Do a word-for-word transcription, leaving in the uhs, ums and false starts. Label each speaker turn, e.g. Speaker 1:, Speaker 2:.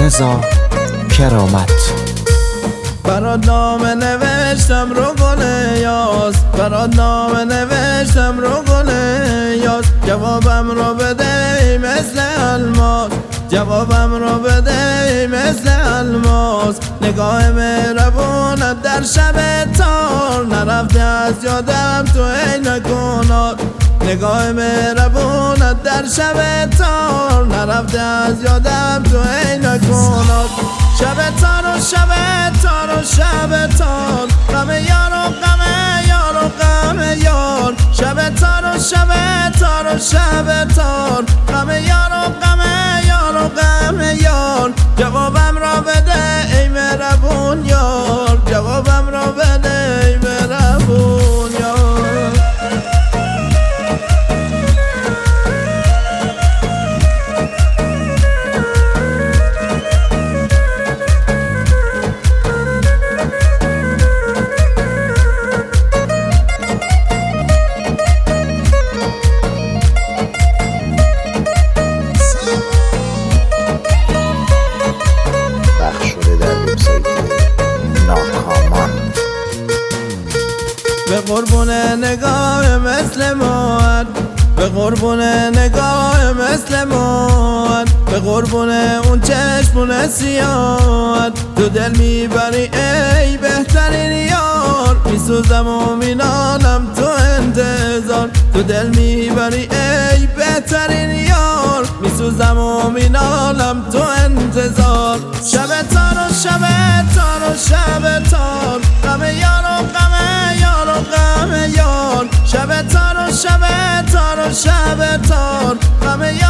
Speaker 1: رضا کرامت.
Speaker 2: برات نامه نوشتم رو گل یاس، برات نامه نوشتم رو گل یاس، جوابم رو بده مثل الماس، جوابم رو بده مثل الماس. نگاه مهربونت در شب تار نرفته از یادم تو عین کنار، نگاه مهربونت در شب تار نرفته از یادم تو عین کنار. شب تار و شب تار و شب تار، غم یار و غم یار و غم یار. شب تار و شب تار و شب تار، غم یار و غم یار و غم یار. جوابم را بده ای مهربون یار، جوابم را بده ای مهربون یار. به قربون نگاه مثل موعد، به قربون نگاه مثل موعد، به قربون اون چشمون سیاهت. تو دل میبری ای بهترین یار، میسوزم و مینالم تو انتظار. تو دل میبری ای بهترین یار، میسوزم و مینالم تو انتظار. شب تار و شب تار و شب تار، غم یار و غم یار و غم یار. شب تار و شب تار و شب تار، غم